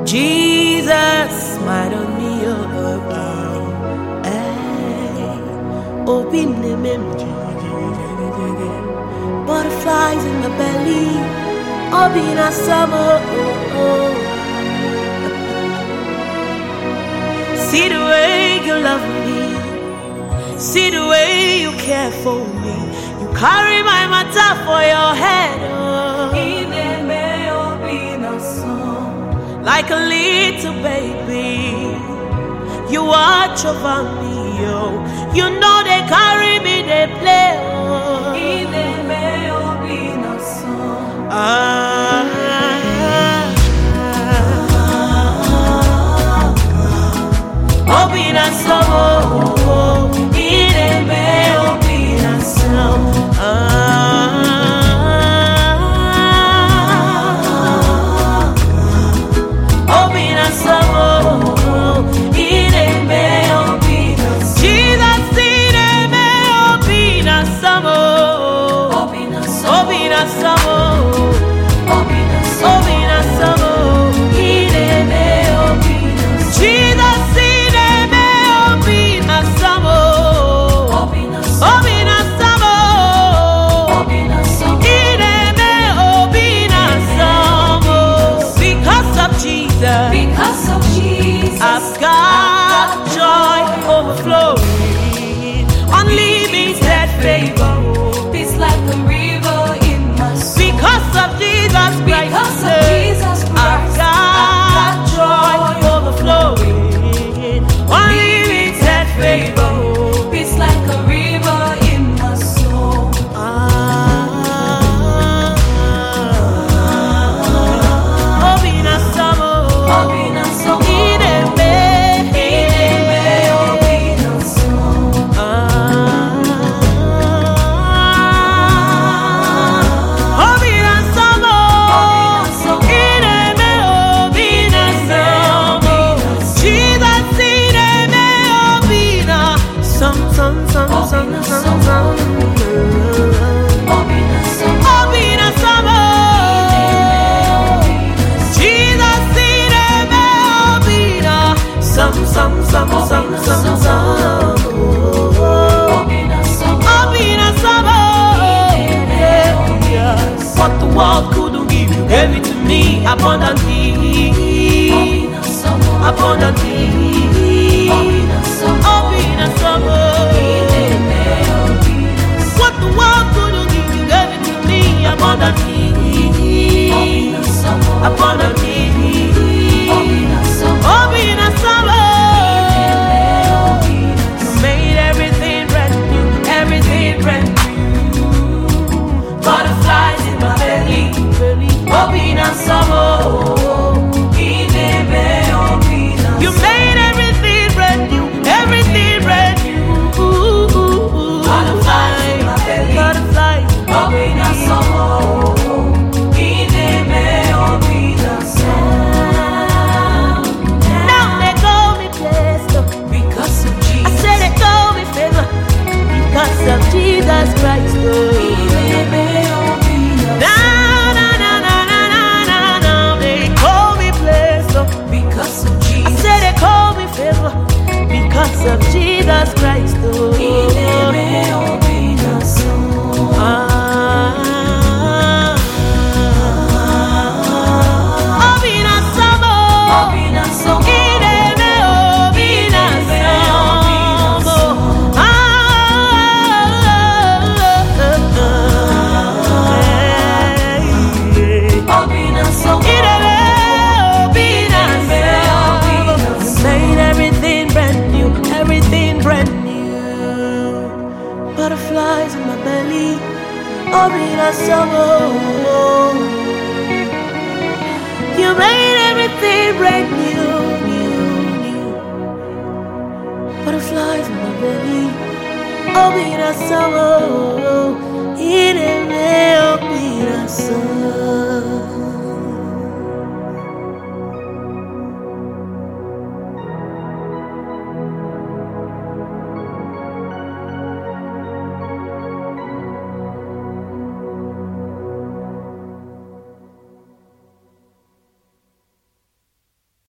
Jesus, smile on me, open the butterflies in my belly, open a summer. See the way you love me, see the way you care for me. You carry my matter for your head, like a little baby. You watch over me, you know they carry me, they play. Because of Jesus, I've got joy overflowing, unlimited favor. Peace like a river in my soul. Because of Jesus Christ, I've got joy overflowing, unlimited favor. Peace like a river in my soul. What the world couldn't give, you gave it to me abundantly, abundantly. What the world couldn't give, you gave it to me abundantly, abundantly. You made everything brand new, everything brand new. Butterflies in my belly, open a summer. You made everything brand new, everything brand new. Butterflies in my belly, butterflies, open a summer. Now they call me blessed because of Jesus. I said they call me favor because of Jesus Christ. Because of Jesus Christ, butterflies in my belly, open a summer. You made everything brand new, new, new. Butterflies in my belly, open a summer. In a